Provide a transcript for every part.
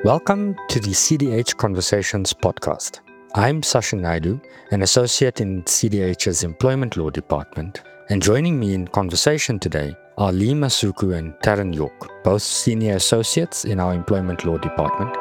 Welcome to the CDH Conversations podcast. I'm Sasha Naidu, an associate in CDH's Employment Law Department, and joining me in conversation today are Lee Masuku and Taryn York, both senior associates in our Employment Law Department.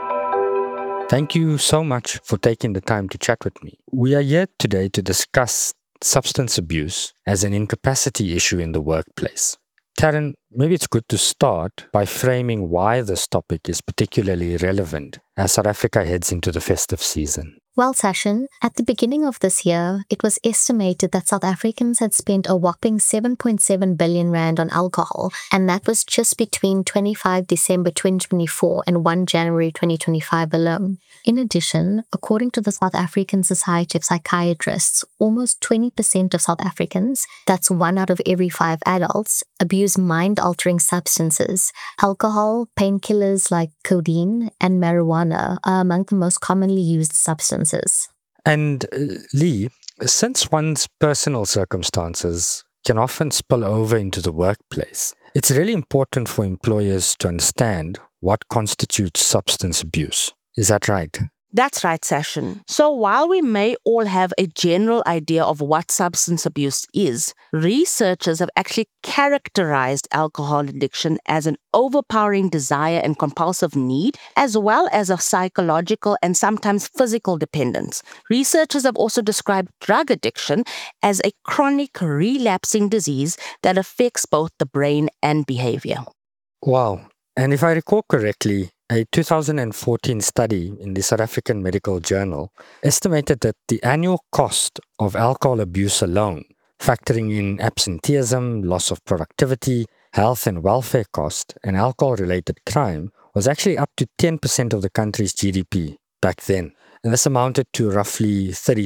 Thank you so much for taking the time to chat with me. We are here today to discuss substance abuse as an incapacity issue in the workplace. Taryn, maybe it's good to start by framing why this topic is particularly relevant as South Africa heads into the festive season. Well, Sashin, at the beginning of this year, it was estimated that South Africans had spent a whopping 7.7 billion rand on alcohol, and that was just between 25 December 2024 and 1 January 2025 alone. In addition, according to the South African Society of Psychiatrists, almost 20% of South Africans, that's 1 out of every 5 adults, abuse mind-altering substances. Alcohol, painkillers like codeine, and marijuana are among the most commonly used substances. And Lee, since one's personal circumstances can often spill over into the workplace, it's really important for employers to understand what constitutes substance abuse. Is that right? That's right, Sashin. So while we may all have a general idea of what substance abuse is, researchers have actually characterized alcohol addiction as an overpowering desire and compulsive need, as well as a psychological and sometimes physical dependence. Researchers have also described drug addiction as a chronic relapsing disease that affects both the brain and behavior. Wow. And if I recall correctly, a 2014 study in the South African Medical Journal estimated that the annual cost of alcohol abuse alone, factoring in absenteeism, loss of productivity, health and welfare cost, and alcohol-related crime, was actually up to 10% of the country's GDP back then. And this amounted to roughly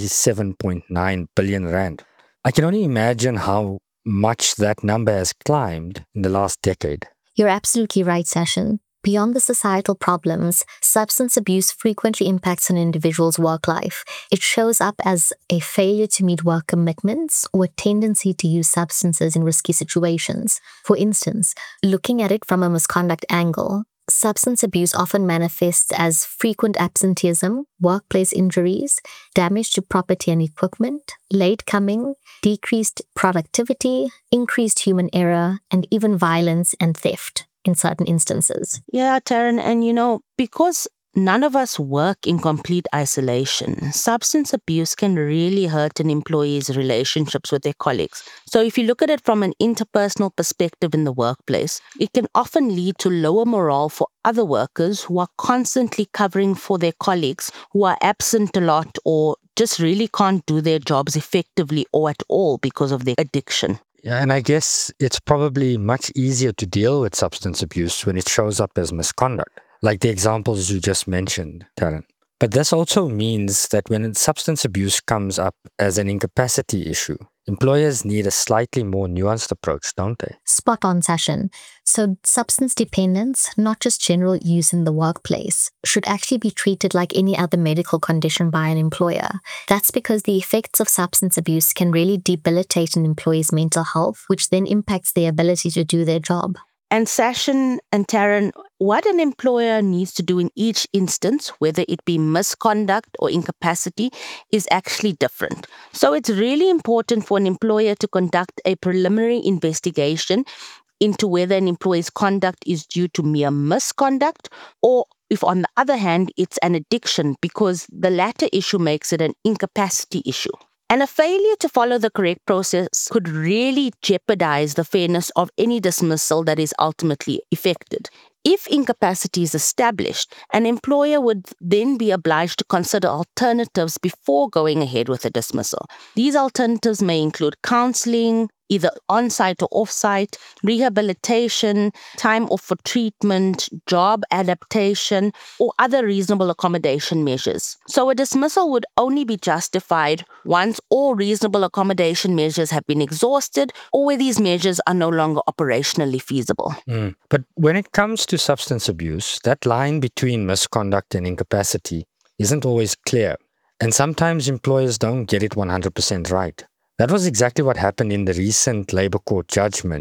37.9 billion rand. I can only imagine how much that number has climbed in the last decade. You're absolutely right, Sashin. Beyond the societal problems, substance abuse frequently impacts an individual's work life. It shows up as a failure to meet work commitments or a tendency to use substances in risky situations. For instance, looking at it from a misconduct angle, substance abuse often manifests as frequent absenteeism, workplace injuries, damage to property and equipment, late coming, decreased productivity, increased human error, and even violence and theft in certain instances. Yeah, Taryn, and because none of us work in complete isolation, substance abuse can really hurt an employee's relationships with their colleagues. So if you look at it from an interpersonal perspective in the workplace, it can often lead to lower morale for other workers who are constantly covering for their colleagues who are absent a lot or just really can't do their jobs effectively or at all because of their addiction. Yeah, and I guess it's probably much easier to deal with substance abuse when it shows up as misconduct, like the examples you just mentioned, Taryn. But this also means that when substance abuse comes up as an incapacity issue, employers need a slightly more nuanced approach, don't they? Spot on, Sashin. So substance dependence, not just general use in the workplace, should actually be treated like any other medical condition by an employer. That's because the effects of substance abuse can really debilitate an employee's mental health, which then impacts their ability to do their job. And Sashin and Taryn, what an employer needs to do in each instance, whether it be misconduct or incapacity, is actually different. So it's really important for an employer to conduct a preliminary investigation into whether an employee's conduct is due to mere misconduct or if, on the other hand, it's an addiction, because the latter issue makes it an incapacity issue. And a failure to follow the correct process could really jeopardize the fairness of any dismissal that is ultimately effected. If incapacity is established, an employer would then be obliged to consider alternatives before going ahead with a dismissal. These alternatives may include counseling, either on-site or off-site, rehabilitation, time off for treatment, job adaptation, or other reasonable accommodation measures. So a dismissal would only be justified once all reasonable accommodation measures have been exhausted or where these measures are no longer operationally feasible. But when it comes to substance abuse, that line between misconduct and incapacity isn't always clear, and sometimes employers don't get it 100% right. That was exactly what happened in the recent Labour Court judgment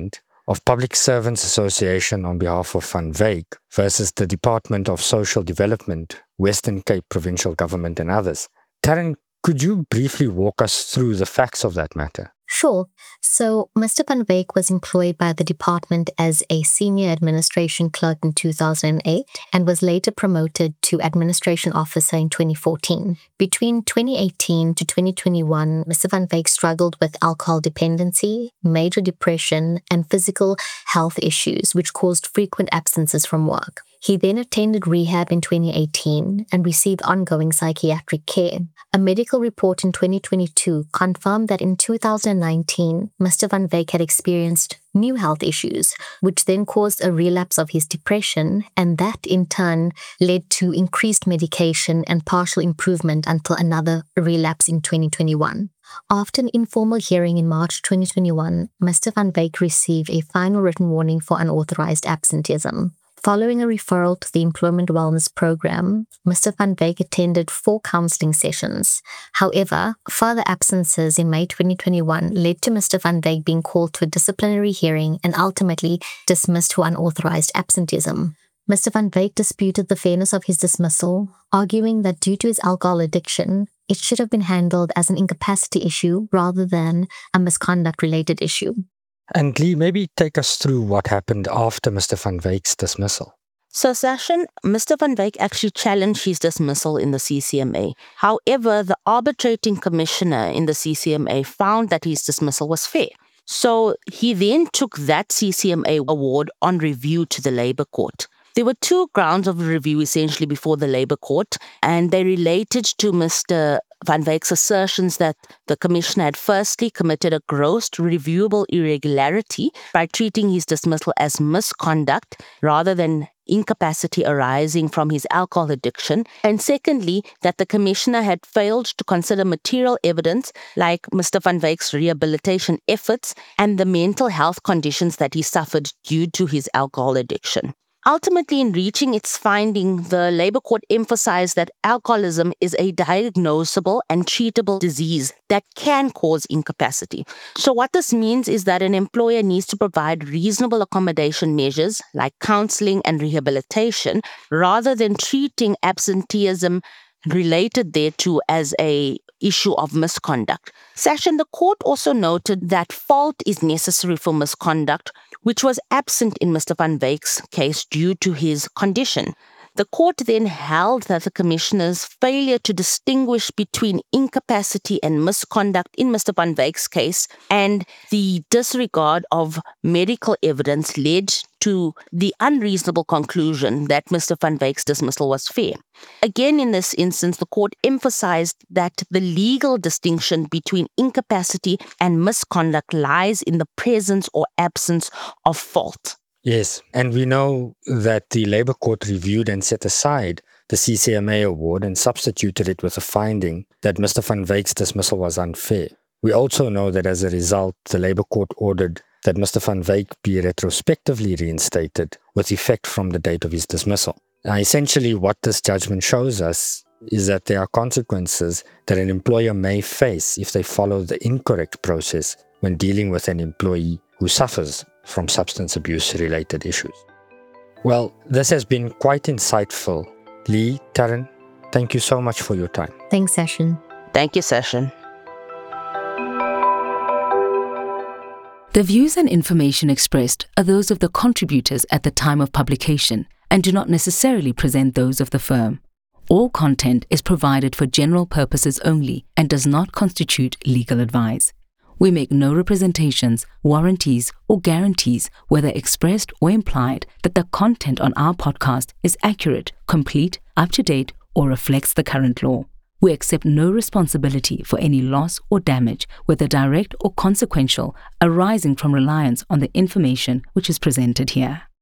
of Public Servants Association on behalf of Van Wyk versus the Department of Social Development, Western Cape Provincial Government and others. Taryn, could you briefly walk us through the facts of that matter? Sure. So Mr. Van Wyk was employed by the department as a senior administration clerk in 2008 and was later promoted to administration officer in 2014. Between 2018 to 2021, Mr. Van Wyk struggled with alcohol dependency, major depression, and physical health issues, which caused frequent absences from work. He then attended rehab in 2018 and received ongoing psychiatric care. A medical report in 2022 confirmed that in 2019, Mr. Van Wyk had experienced new health issues, which then caused a relapse of his depression, and that in turn led to increased medication and partial improvement until another relapse in 2021. After an informal hearing in March 2021, Mr. Van Wyk received a final written warning for unauthorized absenteeism. Following a referral to the Employment Wellness Program, Mr. Van Wyk attended 4 counseling sessions. However, further absences in May 2021 led to Mr. Van Wyk being called to a disciplinary hearing and ultimately dismissed for unauthorized absenteeism. Mr. Van Wyk disputed the fairness of his dismissal, arguing that due to his alcohol addiction, it should have been handled as an incapacity issue rather than a misconduct-related issue. And Lee, maybe take us through what happened after Mr. Van Wyk's dismissal. So, Sashin, Mr. Van Wyk actually challenged his dismissal in the CCMA. However, the arbitrating commissioner in the CCMA found that his dismissal was fair. So he then took that CCMA award on review to the Labour Court. There were 2 grounds of review essentially before the Labour Court, and they related to Mr. Van Wyk's assertions that the Commissioner had firstly committed a gross reviewable irregularity by treating his dismissal as misconduct rather than incapacity arising from his alcohol addiction, and secondly, that the Commissioner had failed to consider material evidence like Mr. Van Wyk's rehabilitation efforts and the mental health conditions that he suffered due to his alcohol addiction. Ultimately, in reaching its finding, the Labour Court emphasized that alcoholism is a diagnosable and treatable disease that can cause incapacity. So what this means is that an employer needs to provide reasonable accommodation measures like counseling and rehabilitation rather than treating absenteeism related thereto as a issue of misconduct. Session, the court also noted that fault is necessary for misconduct, which was absent in Mr. Van Wyk's case due to his condition. The court then held that the Commissioner's failure to distinguish between incapacity and misconduct in Mr. Van Wyk's case and the disregard of medical evidence led to the unreasonable conclusion that Mr. Van Wyk's dismissal was fair. Again, in this instance, the court emphasized that the legal distinction between incapacity and misconduct lies in the presence or absence of fault. Yes, and we know that the Labour Court reviewed and set aside the CCMA award and substituted it with a finding that Mr. Van Wyk's dismissal was unfair. We also know that as a result, the Labour Court ordered that Mr. Van Wyk be retrospectively reinstated with effect from the date of his dismissal. Now, essentially, what this judgment shows us is that there are consequences that an employer may face if they follow the incorrect process when dealing with an employee who suffers from substance abuse-related issues. Well, this has been quite insightful. Lee, Taryn, thank you so much for your time. Thanks, Session. Thank you, Session. The views and information expressed are those of the contributors at the time of publication and do not necessarily present those of the firm. All content is provided for general purposes only and does not constitute legal advice. We make no representations, warranties, or guarantees, whether expressed or implied, that the content on our podcast is accurate, complete, up-to-date, or reflects the current law. We accept no responsibility for any loss or damage, whether direct or consequential, arising from reliance on the information which is presented here.